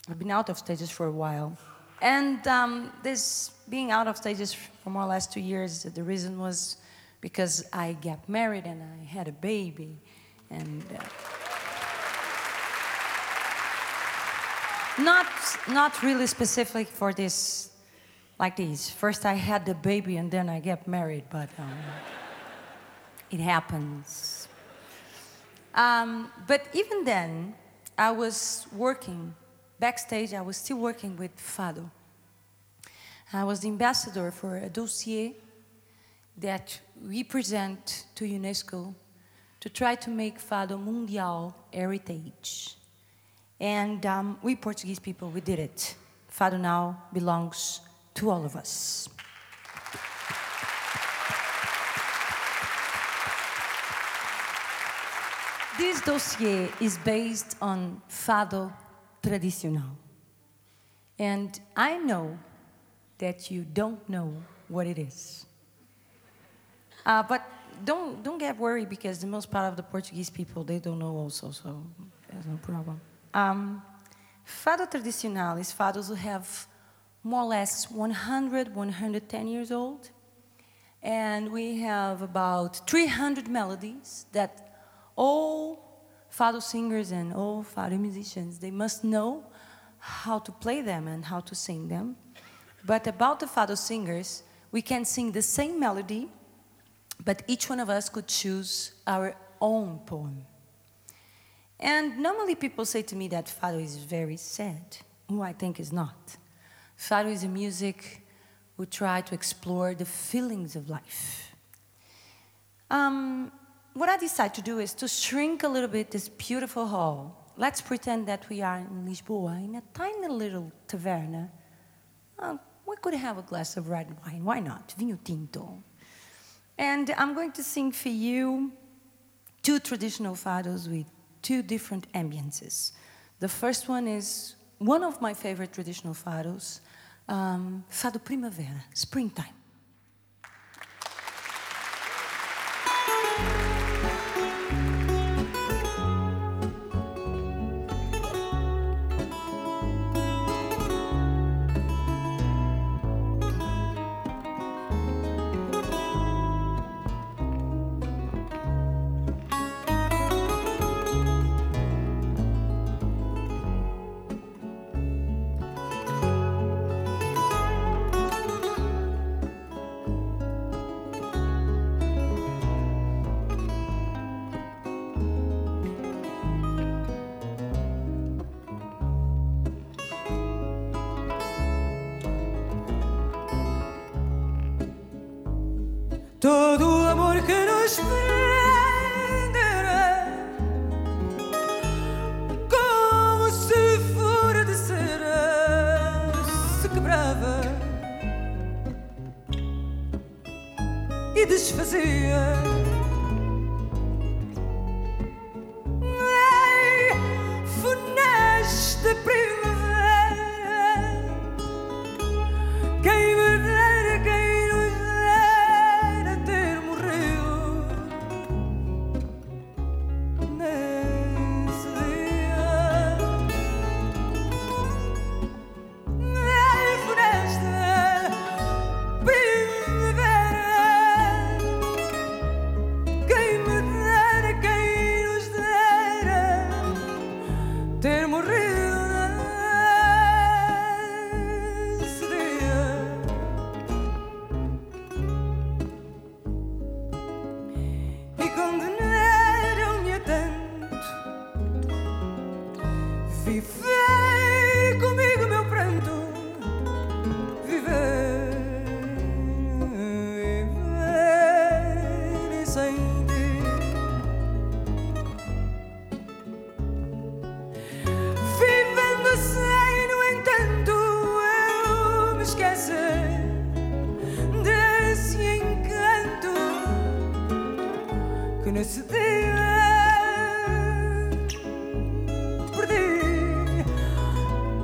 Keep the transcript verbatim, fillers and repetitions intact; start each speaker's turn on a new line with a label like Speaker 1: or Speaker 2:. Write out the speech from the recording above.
Speaker 1: I've been out of stages for a while. And um, this being out of stages for more or less two years, the reason was because I got married and I had a baby. And uh, not, not really specific for this, like this. First I had the baby and then I got married, but um, it happens. Um, but even then, I was working backstage. I was still working with Fado. I was the ambassador for a dossier that we present to UNESCO to try to make Fado Mundial heritage. And um, we Portuguese people, we did it. Fado now belongs to all of us. This dossier is based on Fado Tradicional. And I know that you don't know what it is. Uh, but don't, don't get worried, because the most part of the Portuguese people, they don't know also, so there's no problem. Um, Fado Tradicional is fados who have more or less one hundred, one hundred ten years old. And we have about three hundred melodies that all Fado singers and all Fado musicians, they must know how to play them and how to sing them. But about the Fado singers, we can sing the same melody, but each one of us could choose our own poem. And normally people say to me that Fado is very sad, who I think is not. Fado is a music who try to explore the feelings of life. Um, what I decided to do is to shrink a little bit this beautiful hall. Let's pretend that we are in Lisboa, in a tiny little taverna. Uh, we could have a glass of red wine, why not? Vinho tinto. And I'm going to sing for you two traditional fados with two different ambiences. The first one is one of my favorite traditional fados, um, Fado Primavera, springtime.
Speaker 2: Todo o amor que nos prendera, como se fora de cera, se quebrava e desfazia. Ei, funesta primavera, quem me dera, quem nos dera ter morrido nesse dia. Ei, funesta primavera, quem me dera, quem nos dera ter morrido nesse dia. E condenaram-me a tanto. Viver comigo meu pranto, viver, viver sem ti. Vivendo sem, no entanto, eu me esquecer desse encanto que nesse dia